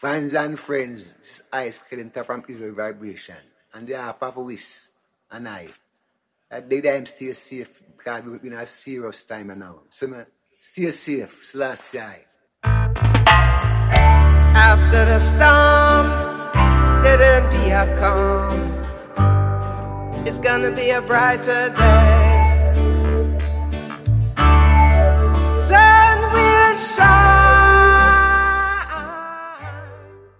Fans and friends, this is Ice Killinta from Israel Vibration. And they are Papa Wiss and I. That day I'm stay safe because we're in a serious time now. So man, stay safe, slash eye. After the storm, there'll be a calm. It's gonna be a brighter day.